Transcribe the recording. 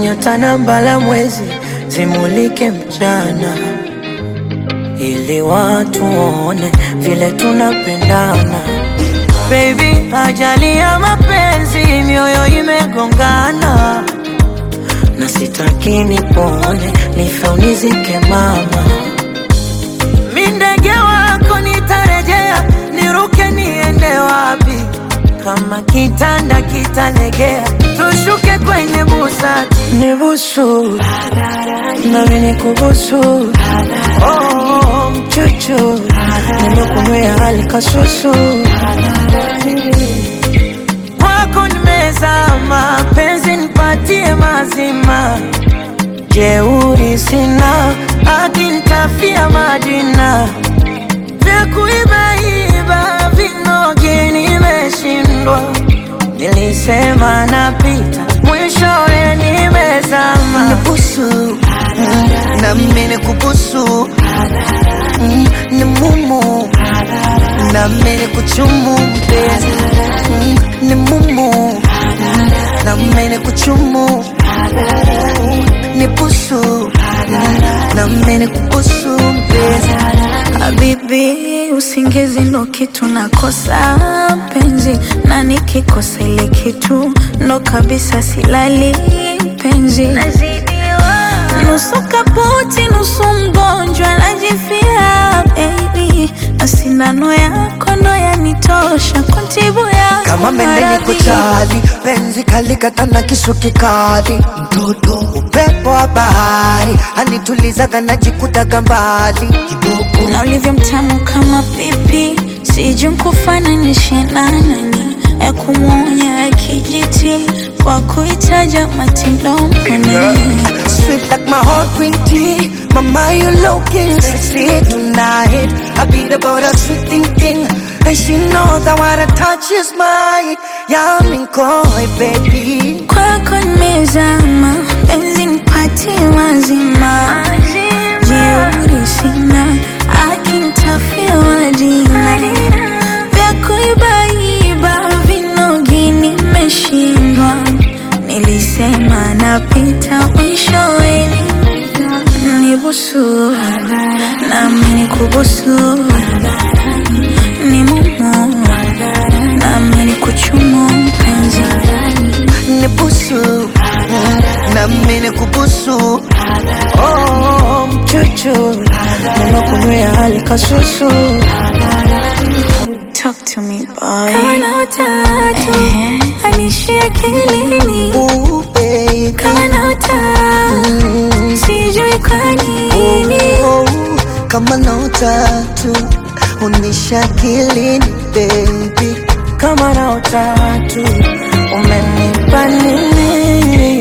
nyota na mbala mwezi zimulike mchana, ili watu waone vile tunapendana. Baby, ajali ya mapenzi, mioyo imegongana, na sitaki nipone, nife unizike mama. Mi ndege wako nitarejea, niruke niende wapi? Kama kitanda kitalegea, tushuke kwenye busati. Nibusu, nami nikubusu. Oh, mchuchu, nimekunywea hali kasusu. Kwako nimezama, penzi nipatie mazima. Jeuri sina, akinitafia majina. Vya kuibaiba vinoge nimeshindwa. Nilisema napita, mwishowe nimezama. Nibusu, nami nikubusu. Ni mumu, nami nikuchumu mpenzi. Ni mumu, nami nikuchumu. Nibusu, nami nikubusu mpenzi. Habibi, usingizi ndo kitu nakosa penzi, na nikikosa ile kitu ndo kabisa silali penzi. Nusu kaputi, nusu mgonjwa, najifia baby, na sindano yako ndo yanitosha kuntibu yako kama mendeni kuchali, penzi kalikata na kisu kikali. Mtoto upepo wa bahari, anituliza najikuta gambali kidogo. Na ulivyo mtamu kama pipi, sijui mkufananishe na nani, ya kumwonya ya kijiti, kwa kuitaja matindo mkononi. Sweet like my heart green tea. Mama, you looking sexy tonight. I beat about a sweet thing, and she knows that what I touch is mine. Yeah, I'm in koi, baby. Kwako nimezama, penzi nipatie mazima. Jeuri sina, akinitafia majina. Vya kuibaiba vinogi nimeshindwa. Nilisema napita, mwishowe nibusu, nami nikubusu. Ni mumu, nami nikuchumu mpenzi. Nibusu, nami nikubusu. Oh, mchuchu, nimekunywea hali kasusu. Talk to me, boy. Kama na utatu, anishia akilini. Ooh, baby. Kama na utatu, sijui kwa nini. Kama na utatu, unisha akilini, baby. Kama na utatu, umenipa nini?